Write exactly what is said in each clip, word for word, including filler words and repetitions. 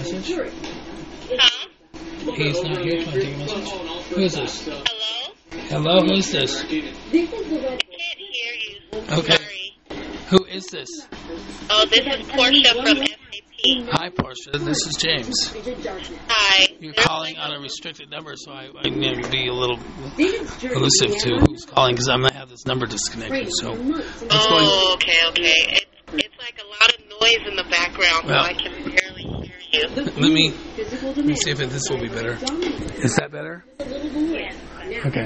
message? Huh? He's not here. Can I take a message? Who is this? Hello? Hello, who is this? I can't hear you. Okay. Sorry. Who is this? Oh, this is Portia from S A P. Hi, Portia. This is James. Hi. You're calling on a restricted number, so I, I'm going to be a little elusive to who's calling because I'm going to have this number disconnected. So, what's going Oh, okay, okay. It's, it's like a lot of noise in the background, Well, so I can barely hear you. Let me let me see if this will be better. Is that better? Yes. Okay.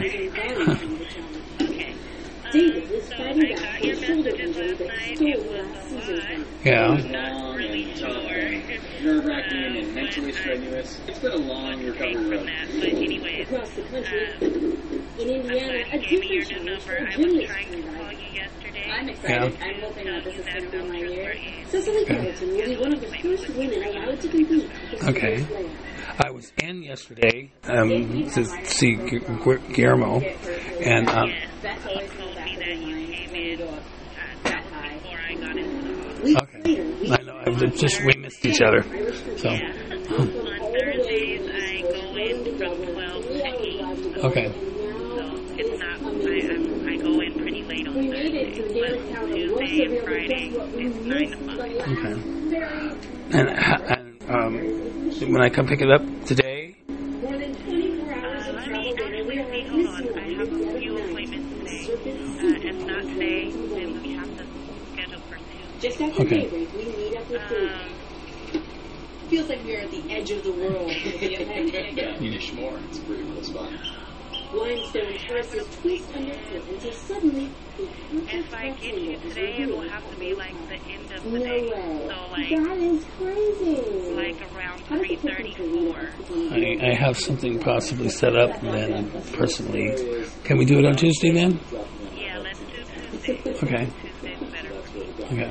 Okay. David was So fighting I back got from your a shoulder messages injury last that night. stole It was last a season's lot. win. Yeah. I'm not really sure. nerve-wracking and mentally strenuous. It's been a long recovery From road. that, but anyways, Across the country, um, in I'm Indiana, glad a you gave me your different new challenge number. for I was gymnast trying to tonight. call you yesterday. I'm excited. Yeah. I'm hoping that this is going to be my year. Cecily Carrollton will be one of the first women allowed to compete. at the Okay. State Fair. I was in yesterday um, to see Gu- Gu- Guillermo, and um, Yes, That's he always told the me back that of you my mind came when you in go uh, up that was before I got into the hospital. Weeks Okay. later, we I know I was just we missed each other. So Yeah. On Thursdays, I go in from twelve to eight. okay, So it's not, I, I'm, I go in pretty late on we made it Thursday. to But downtown Tuesday and Friday, it's nine to five. okay. And, ha- and um, when I come pick it up today, More than twenty-four hours Uh, of let travel me later, we actually are see, hold on. missing I have a few appointments today. Uh, if not today, then we have to schedule for Tuesday. Just after Okay. daybreak, we meet up with David. Um, feels like we're at the edge of the world. Yiddish more. It's a pretty cool spot. Limestone terraces twist underfoot until suddenly the if I get you today, it will have to be like the end of the No day. way. So like, That is crazy. like around How does three it feel for you thirty-four. to I, I have something possibly set up. Then personally, can we do it on Tuesday then? Yeah, let's do Tuesday. Okay. Tuesday's better for me. Okay.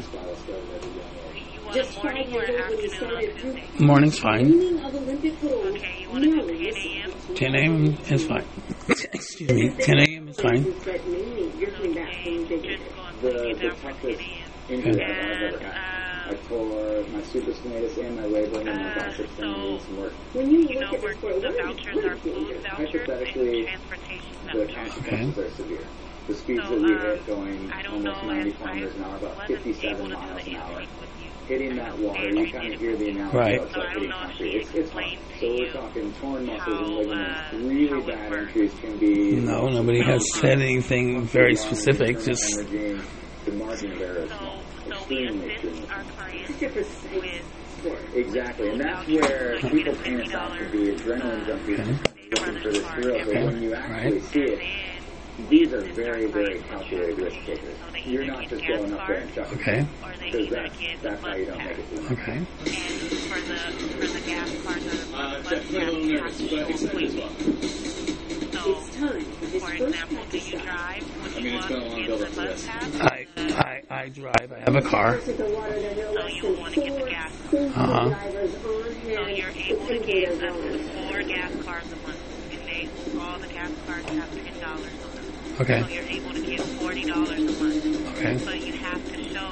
You want Just a morning five or years old when you afternoon on started Tuesday? Morning's fine. dreaming of Olympic gold. Okay, you want to do nearly ten a.m.? ten a.m. is fine. Excuse me. ten a.m. is fine. That mainly you're coming back from Okay, big just going to The, put you the down for ten toughest a.m. injury I've And, ever had. I uh, tore my supraspinatus and my labrum and my Uh, biceps so- and needed some work. When you you look know, at where this for the where vouchers are food vouchers and Hypothetically, transportation The vouchers. consequences are severe. The speeds So, that we um, hit going I don't know almost ninety if I kilometers an hour, about wasn't fifty-seven able to do miles the an hour. intake with you. Hitting that water, you kind of hear the analogy Right. of So I like don't hitting know if concrete. she It's, it's hard. explained to So we're you talking torn muscles how, and ligaments. uh, Really how it bad works. injuries can be No, nobody has said anything very specific. Just hemorrhaging. The margin of error is So, small. so we Extremely, assist extremely our small. clients Such a precise with sport. Exactly, and that's where people fantasize to be adrenaline junkies Okay. looking for this thrill. But when you actually Right. see it, these are very, very calculated risk takers. You're not just going up there and chucking. okay. or they Because either that's, get that's the how you bus don't pass. make it through. Okay. And for the for the gas cards or the Uh, bus definitely a pass, little you nervous, have to but show excited as appointment. well. So, It's time for his for first example, do practice you stop. drive? Would I you mean, it's want been a to long get build the up to bus this. pass? I, I I drive. I have a car. Of the water, there are no So less you than want to get the four gas card. seasoned Uh-huh. drivers on So hand you're to able to pay get their up to bonus. four gas cards a month. And they, all the gas cards have ten dollars on them. Okay. So you're able to get forty dollars a month. Okay. But you have to show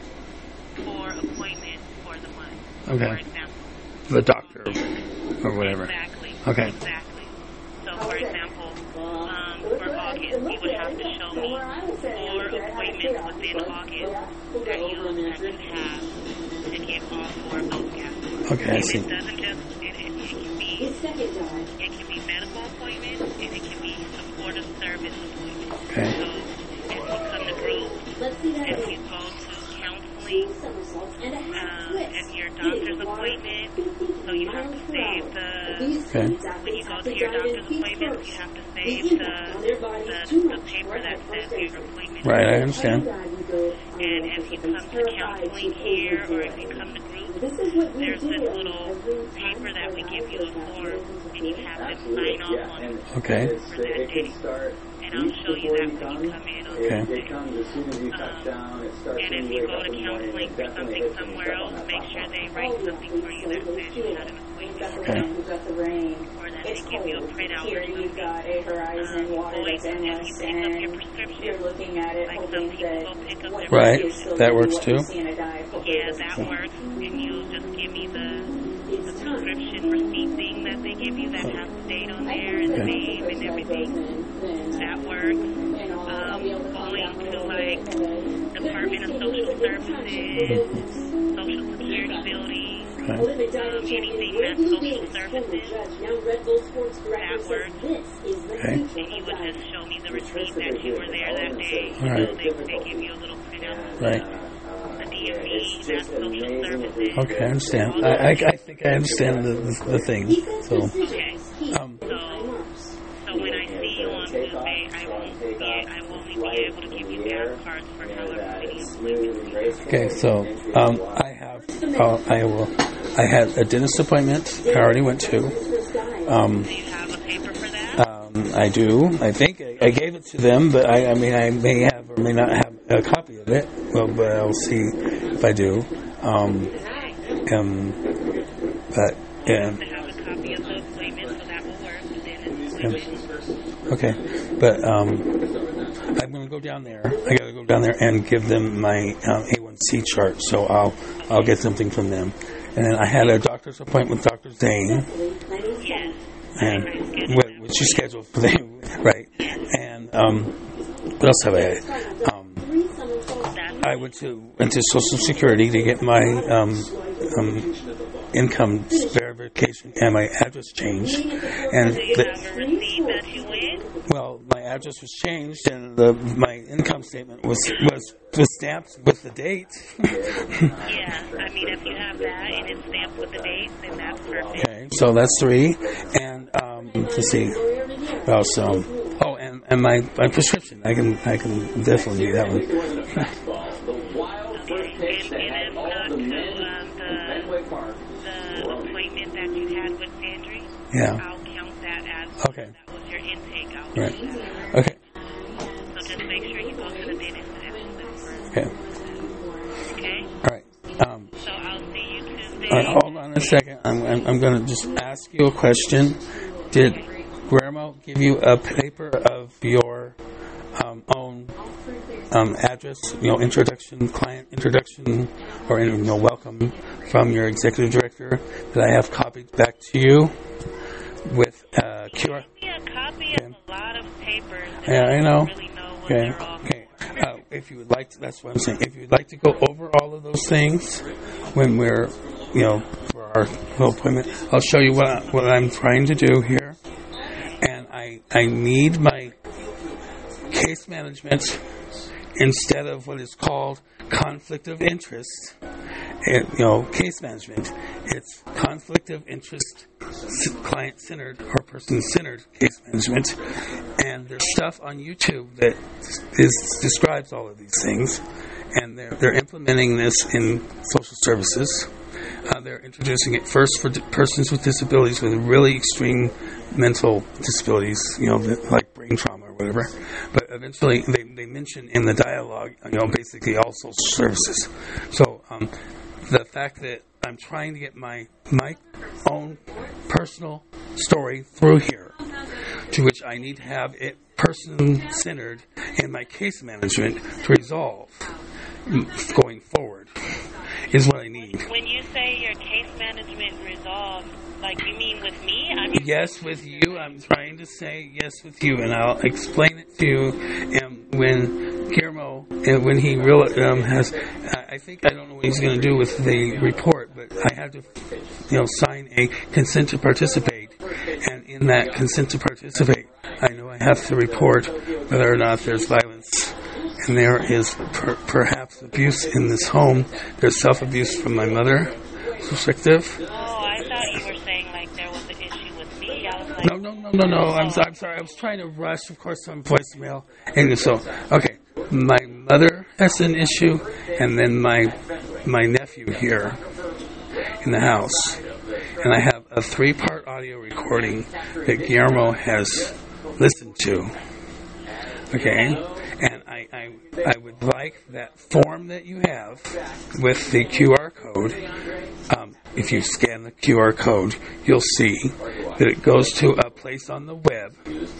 four appointments for the month, for Okay. example. The doctor or whatever. Exactly. Okay. Exactly. So, for example, um, for August, you would have to show me four appointments within August that you that you have to get all four of those gas cards. Okay, I And see. it doesn't just, it, it, it can be, His second dive. it can be medical appointments and it can be supportive service appointments. Okay. So, if you come to group, Let's see that if again. you go to counseling, Two somersaults and a half um, twist. if your Hitting doctor's the water appointment, fifty so you have miles to per save hour. the, These Okay. students when you athletes go have to to your dive in doctor's feet appointment, first. you have to The save the, impact on their body the, is too the much paper for that a says first your aid. appointment. Right, I understand. And if you come to counseling here or if you come to group, This is what we there's do this every little time paper that we give you a form and you have to Absolutely, sign off yeah. on And it. Okay. it's, For that it can day. start And I'll weeks show you before that you when come. you come in on Okay. It, Tuesday. it comes as soon as you touch Um, down. It starts And when if you you wake go up to in the morning. counseling It for definitely something hits when you somewhere step on else, that make sure platform. they write something for you that says you had an You've got appointment. the wind, you've got the rain. Or that It's they give you a cold. printout Here or you've something. got a horizon, Um, water or that's if you endless, pick up your and prescription, you're looking at it, like some hoping people that go pick up what their Right. you still That do works what you too. see in a dive. Hopefully it yeah, doesn't that change. works, and you just give me the, the prescription receipt thing that they give you that has the date on there and the name and everything. That works. Um, going to like Department of Social Services, Social Security building, um, anything that's social services, that works. Okay. And you would just show me the receipt that you were there that day. All right. So they, they give you a little printout. Right. The D M V, that's social services. Okay, I understand. I, I, I think I understand the, the, the thing. So, Okay. um, So, so when I see you on Tuesday, I won't be, I will only be able to give you gas cards for however many appointments. okay, so um, I have, uh, I will, I had a dentist appointment I already went to. Um, Do you have a paper for that? um, I do. I think I, I gave it to them, but I, I mean, I may have or may not have a copy of it. Well, but I'll see if I do. Um, um, but yeah. To have a copy of the appointment, so that will work. Then it's Okay, but um, I'm going to go down there. I got to go down there and give them my um, A one C chart. So I'll I'll get something from them. And then I had a doctor's appointment with Doctor Zane, yes. and wh- which you scheduled for them, right? And um, what else have I had? Um, I went to went to Social Security to get my um, um, income verification and my address changed. And Do you the, have a receipt that you win? well, my address was changed, and the my income statement was was, was stamped with the date. Yeah, I mean, if you have that and it's stamped with the date, then that's perfect. Okay, so that's three. And um, let's see. Well, so oh, and, and my, my prescription. I can I can definitely do that one. Okay, and, and if not to um, the, the appointment that you had with Sandry, Yeah. I'll count that as Okay. that was your intake. I'll Right. count that. Okay. So just make sure you go to the dentist after first. Okay. Okay? All right. Um, So I'll see you Tuesday. all right, hold on a second. I'm I'm, I'm going to just ask you a question. Did Guillermo give you a paper of your um, own um, address, you know, introduction, client introduction, or you know, welcome from your executive director that I have copied back to you with uh, Q R? Give me a copy Okay. of a lot of papers. and Yeah, I know. don't really know what Okay. they're all Okay. Uh, if you would like to, that's what I'm saying. If you'd like to go over all of those things when we're, you know, for our whole appointment, I'll show you what I, what I'm trying to do here. And I I need my case management instead of what is called conflict of interest. It, you know, case management. It's conflict of interest, client-centered or person-centered case management. And there's stuff on YouTube that is describes all of these things, and they're they're implementing this in social services. Uh, they're introducing it first for d- persons with disabilities with really extreme mental disabilities, you know, like brain trauma or whatever. But eventually, they, they mention in the dialogue, you know, basically all social services. So um, the fact that I'm trying to get my my own personal story through here, to which I need to have it person-centered in my case management to resolve going forward, is what I need. When you say your case management resolved, like you mean with me? I'm Yes, with you. I'm trying to say yes with you, and I'll explain it to you. And when Guillermo, and when he really um, has, I think I don't know what he's going to do with the report, but I have to, you know, sign a consent to participate, and in that consent to participate, I know I have to report whether or not there's violence. And there is per- perhaps abuse in this home. There's self-abuse from my mother perspective. Oh, I thought you were saying like there was an issue with me. I was like, No, no, no, no, no. I'm, so- I'm sorry. I was trying to rush, of course, on voicemail. And so, okay, my mother has an issue, and then my my nephew here in the house. And I have a three-part audio recording that Guillermo has listened to. Okay? And I, I, I would like that form that you have with the Q R code. Um, if you scan the Q R code, you'll see that it goes to a place on the web,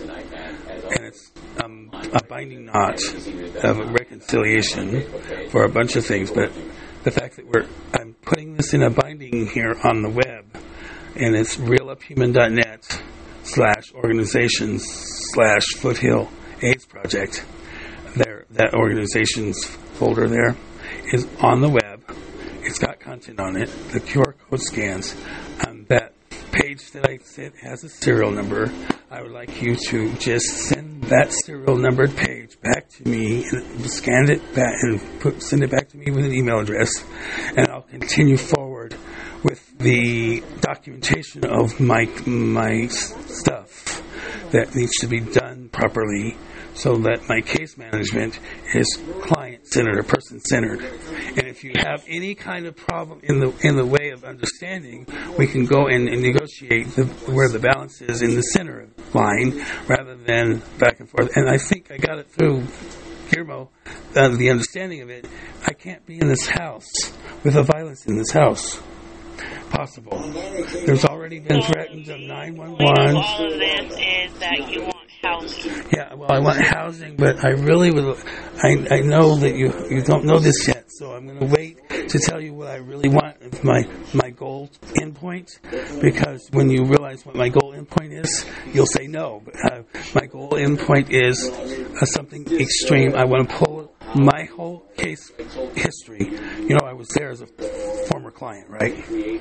and it's um, a binding knot of reconciliation for a bunch of things. But the fact that we're I'm putting this in a binding here on the web and it's realuphuman.net slash organizations slash Foothill AIDS Project. There, that organization's folder there is on the web. It's got content on it. The Q R code scans. Um, that page that I said has a serial number. I would like you to just send that serial numbered page back to me, and scan it back and put, send it back to me with an email address, and I'll continue forward with the documentation of my my stuff that needs to be done properly, so that my case management is client-centered or person-centered. And if you have any kind of problem in the in the way of understanding, we can go in and negotiate the, where the balance is in the center line, rather than back and forth. And I think I got it through Guillermo, uh, the understanding of it. I can't be in this house with the violence in this house. Possible. There's already been threatened of nine one one. All of this is that you want housing. Yeah, well, I want housing, but I really would. I I know that you you don't know this yet, so I'm going to wait to tell you what I really want with my my goal endpoint. Because when you realize what my goal endpoint is, you'll say no. But uh, my goal endpoint is uh, something extreme. I want to pull my whole case history. You know, I was there as a former client, right?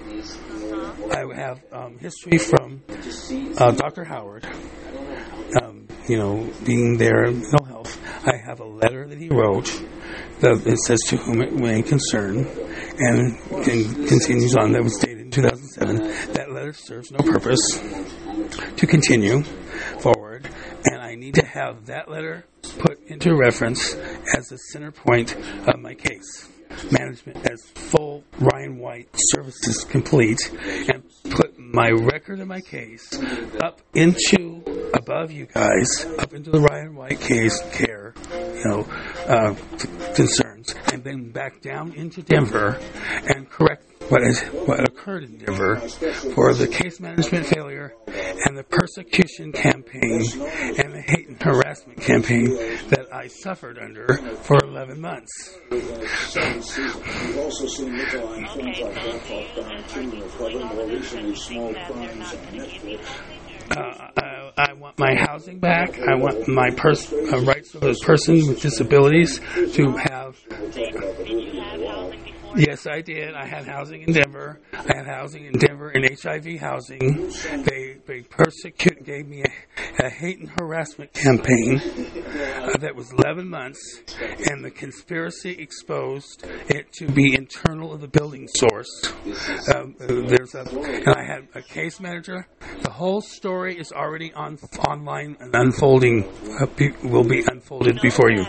I have um, history from uh, Doctor Howard, um, you know, being there in mental health. I have a letter that he wrote that it says to whom it may concern, and, and continues on. That was dated in two thousand seven. That letter serves no purpose to continue forward, and I need to have that letter put into reference as the center point of my case management, as full Ryan White services complete, and put my record of my case up into above you guys, up into the Ryan White case care, you know, uh, concerns, and then back down into Denver and correct what is what occurred in Denver for the case management failure and the persecution campaign and the hate and harassment campaign that I suffered under for eleven months. We've also seen Nikolai and films like that talk down too, covering more recently small crimes on Netflix. Uh, I, I want my housing back. I want my pers- uh, rights of a person with disabilities to have. Yes, I did. I had housing in Denver. I had housing in Denver and H I V housing. They they persecuted, gave me a, a hate and harassment campaign uh, that was eleven months, and the conspiracy exposed it to be internal of the building source. Um, there's a, and I had a case manager. The whole story is already on online and unfolding. Uh, will be unfolded before you.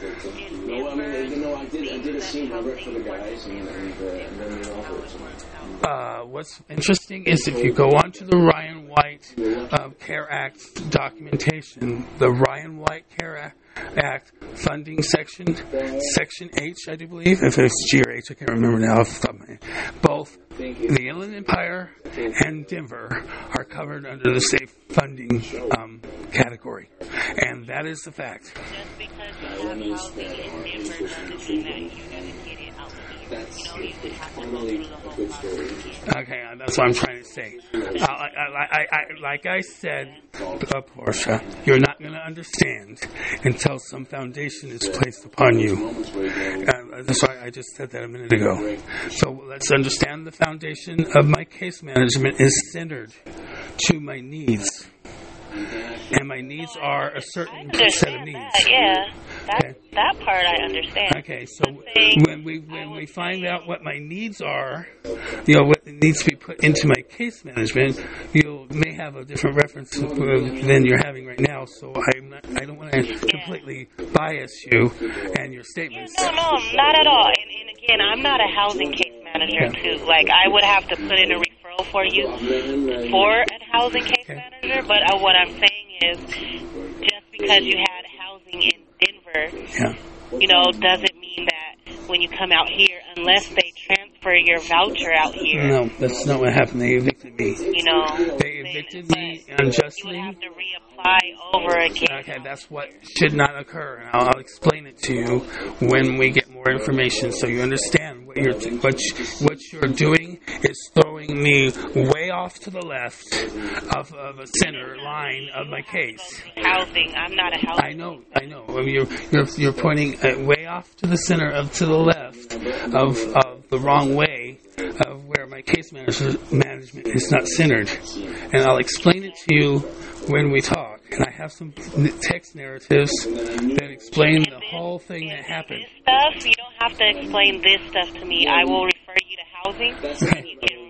No, I mean, you know, I did, I did a scene I worked for the guys, and, and, uh, and then they offered it to me. Uh, what's interesting is if you go onto the Ryan White uh, CARE Act documentation, the Ryan White CARE Act funding section, Section H, I do believe, if it's G or H, I can't remember now off the top of my head. Both the Inland Empire and Denver are covered under the safe funding um, category, and that is the fact. Just because you have housing in Denver doesn't mean that you can get it out here. You know, you would have to go through the whole process. Okay, that's what I'm trying to say. Uh, I, I, I, like I said, uh, Portia, you're not going to understand until some foundation is placed upon you. Uh, that's why I just said that a minute ago. So let's understand the foundation of my case management is centered to my needs. And my needs are a certain set of needs. That, yeah, that, okay. that part I understand. Okay, so when we when we find out what my needs are, you know, what needs to be put into my case management, you may have a different reference than you're having right now. So I'm not, I don't want to completely bias you and your statements. Yeah, no, no, not at all. And, and again, I'm not a housing case manager yeah. too. Like I would have to put in a referral for you for a housing case okay. manager. But uh, what I'm saying is, just because you had housing in Denver, yeah. you know, doesn't mean that when you come out here, unless they transfer your voucher out here. No, that's not what happened. They evicted me. You know, they convicted me unjustly. You would have to reapply over again. Okay, that's what should not occur, and I'll, I'll explain it to you when we get more information, so you understand what you're what you, what you're doing is throwing me way off to the left of, of a center line of my case. Housing. I'm not a housing. I know, I know. I mean, you're you're you're pointing uh, way off to the center of to the left of of the wrong way of where my case manager, management is not centered, and I'll explain it to you when we talk. And I have some text narratives that explain the whole thing that happened. This stuff, you don't have to explain this stuff to me. I will refer you to housing. And you can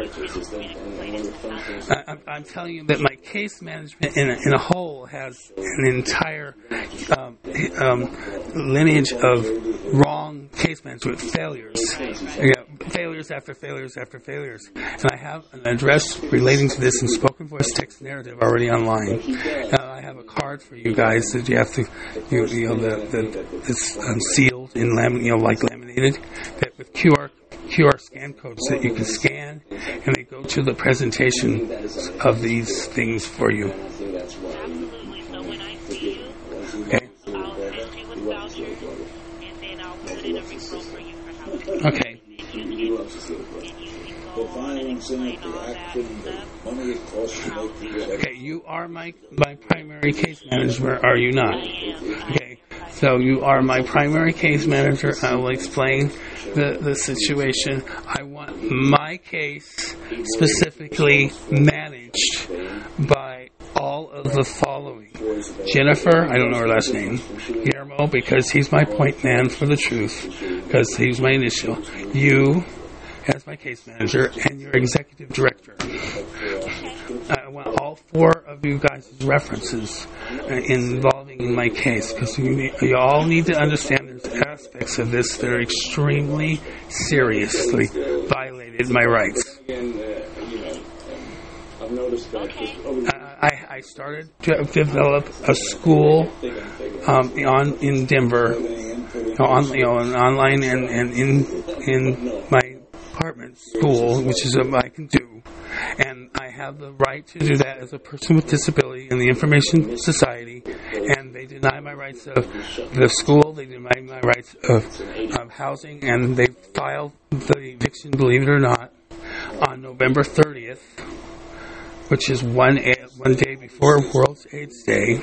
I, I'm, I'm telling you that my case management in a, in a whole has an entire um, um, lineage of wrong case management failures. Yeah, failures after failures after failures. And I have an address relating to this in spoken voice text narrative already online. Uh, I have a card for you guys that you have to, you, you know, the, the, it's um, sealed in lamin, you know, like laminated, that with Q R Q R scan codes that you can scan, and they go to the presentation of these things for you. absolutely. So when I see you, Okay. I'll send you with vouchers, and then I'll put in a referral for you for housing. Okay. And you can, and you can The go on and violence in explain it, all the that action, the stuff. money it costs to make the Okay, you are my my primary case manager, are you not? Okay, so you are my primary case manager. I will explain the, the situation. I want my case specifically managed by all of the following. Jennifer, I don't know her last name. Guillermo, because he's my point man for the truth, because he's my initial. You, as my case manager, and your executive director. I want all four of you guys' references uh, involving my case, because you, need- you all need to understand there's aspects of this that are extremely seriously violated my rights. Uh, I, I started to develop a school um, on in Denver, you know, on, you know, online and, and in in my apartment school, which is what I can do, and I have the right to do that as a person with disability in the Information Society, and they deny my rights of the school, they deny my rights of, of housing, and they filed the eviction, believe it or not, on November thirtieth, which is one a- one day before World AIDS Day,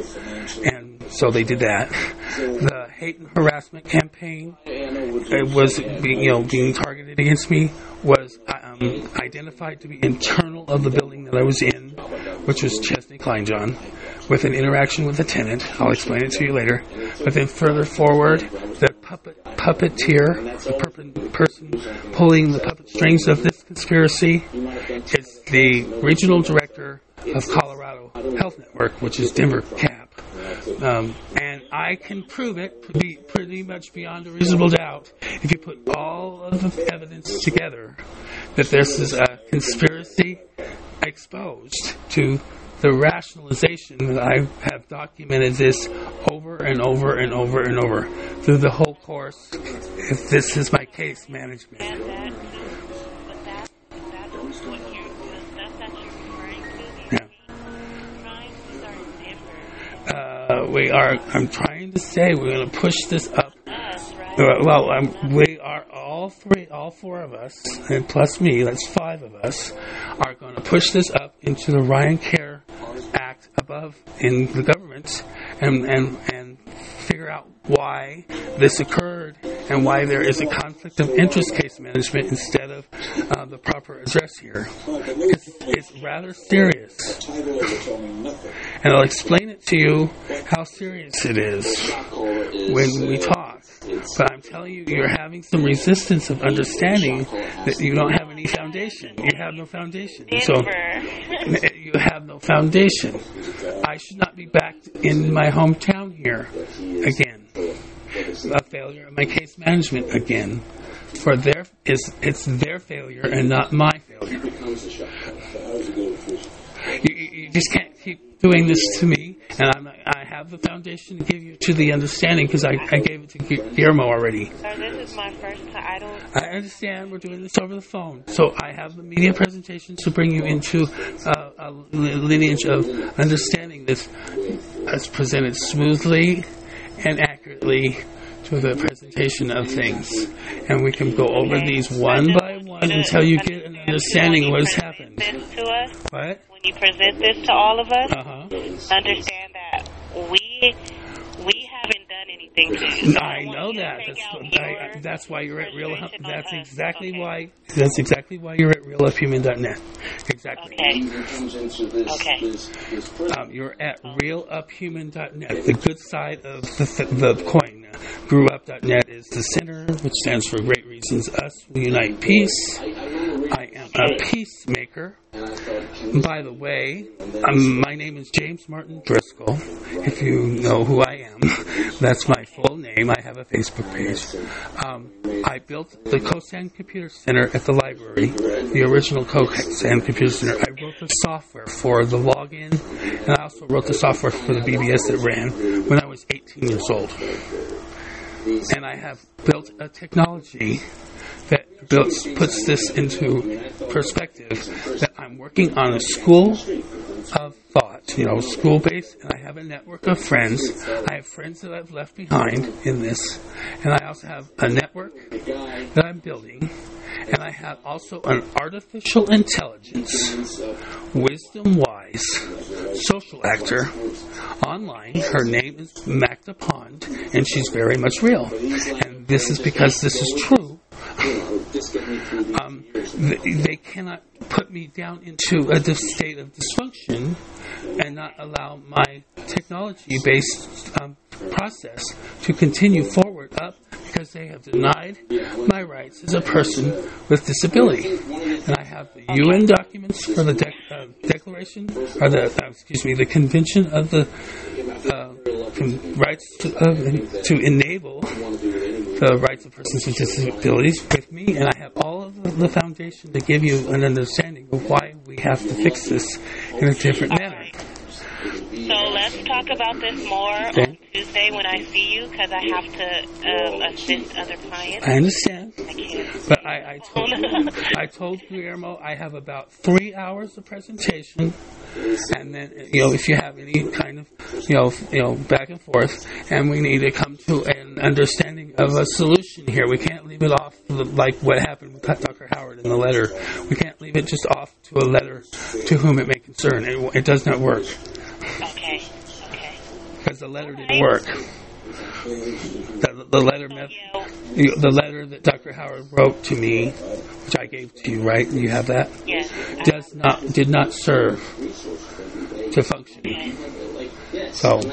and so they did that. The hate and harassment campaign it was being, you know, being targeted against me was um, identified to be internal of the building that I was in, which was Chesney Kleinjohn, with an interaction with a tenant. I'll explain it to you later. But then further forward, the puppet puppeteer, the per- person pulling the puppet strings of this conspiracy, is the regional director of Colorado Health Network, which is Denver C A P. Um, and I can prove it pretty, pretty much beyond a reasonable doubt if you put all of the evidence together that this is a conspiracy exposed to the rationalization that I have documented this over and over and over and over through the whole course. If this is my case management. And that, but that, that's what you're, the stuff that you're referring to, the Yeah. crimes, these are in Denver. Uh, we are. I'm trying to say we're going to push this up. Us, right? Uh, well, um, we are all three, all four of us, and plus me, that's five of us, are going to push this up into the Ryan Care Act above in the government, and and and figure out why this occurred and why there is a conflict of interest case management instead of uh, the proper address here. It's, it's rather serious. And I'll explain it to you how serious it is when we talk. But I'm telling you, you're having some resistance of understanding that you don't have any foundation. You have no foundation. So Denver. you have no foundation. I should not be back in my hometown here again. A failure of my case management again. For their is it's their failure and not my failure. You, you, you just can't keep doing this to me, and I'm, I have the foundation to give you to the understanding because I, I gave it to Guillermo already. Sir, this is my first time. I don't... I understand we're doing this over the phone. So I have the media presentations to bring you into uh, a lineage of understanding this as presented smoothly and accurately to the presentation of things. And we can go over these one by one until you get an understanding of what has happened. To us, What? when you present this to all of us, Uh-huh. understand that we we haven't done anything to you. I know that. That's, I, that's why you're at Real. That's exactly why. That's exactly why you're at real up human dot net. Exactly. Okay. Okay. Um, you're at real up human dot net. The good side of the, the coin. grew up dot net is the center, which stands for Great Reasons Us Will Unite Peace. I am a peacemaker. By the way, um, my name is James Martin Driscoll. If you know who I am, that's my full name. I have a Facebook page. Um, I built the Kosan Computer Center at the library, the original Kosan Computer Center. I wrote the software for the login, and I also wrote the software for the B B S that ran when I was eighteen years old. And I have built a technology that builds, puts this into perspective, that I'm working on a school of thought, you know, school-based, and I have a network of friends. I have friends that I've left behind in this, and I also have a network that I'm building, and I have also an artificial intelligence, wisdom-wise social actor online. Her name is Magda Pond, and she's very much real. And this is because this is true. Um, they cannot put me down into a state of dysfunction and not allow my technology-based um, process to continue forward up because they have denied my rights as a person with disability. And I have the U N documents for the de- uh, declaration, or the, uh, excuse me, the Convention of the uh, Rights to, uh, to enable the rights of persons with disabilities with me, and I have all of the, the foundation to give you an understanding of why we have to fix this in a different manner. So let's talk about this more okay. on Tuesday when I see you, because I have to um, assist other clients. I understand. I can't. But I, I told I told Guillermo I have about three hours of presentation, and then you know if you have any kind of you know you know back and forth, and we need to come to an understanding of a solution here. We can't leave it off like what happened with Doctor Howard in the letter. We can't leave it just off to a letter to whom it may concern. It, it does not work. Okay, okay. Because the letter didn't work. The, the letter, the, the letter that Doctor Howard wrote to me, which I gave to you, right? You have that? Yes. Does not did not serve to function. So. All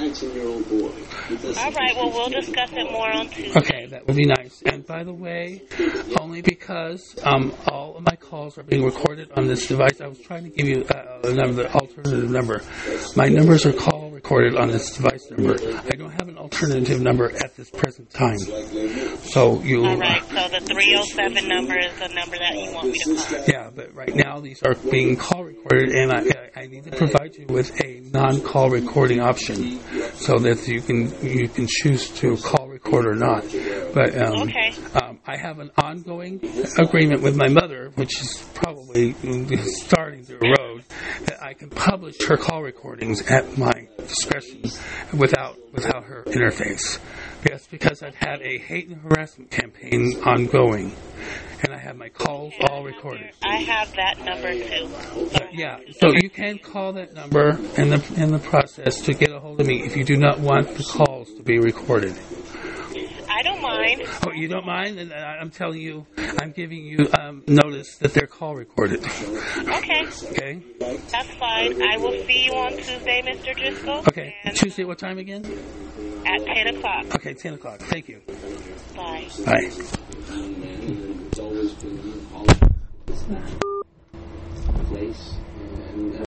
right. Well, we'll discuss it more on Tuesday. Okay, that would be nice. And by the way, only because um, all of my calls are being recorded on this device, I was trying to give you uh, another alternative number. My numbers are call recorded on this device number. I don't have an alternative number at this present time. So you. All right. So the three oh seven number is the number that you want me to call. Yeah, but right now these are being call recorded, and I, I need to provide you with a non-call recording option, so that you can you can choose to call record or not. But um, okay. um, I have an ongoing agreement with my mother, which is probably starting to erode, that I can publish her call recordings at my discretion without without her interface. That's because I've had a hate and harassment campaign ongoing, and I have my calls yeah, all recorded. I have that number too. Uh, yeah, so you can call that number in the in the process to get a hold of me if you do not want the calls to be recorded. I don't mind. Oh, you don't mind? And I'm telling you, I'm giving you um, notice that they're call recorded. Okay. Okay? That's fine. I will see you on Tuesday, Mister Driscoll. Okay. Tuesday, what time again? At ten o'clock. Okay, ten o'clock. Thank you. Bye. Bye.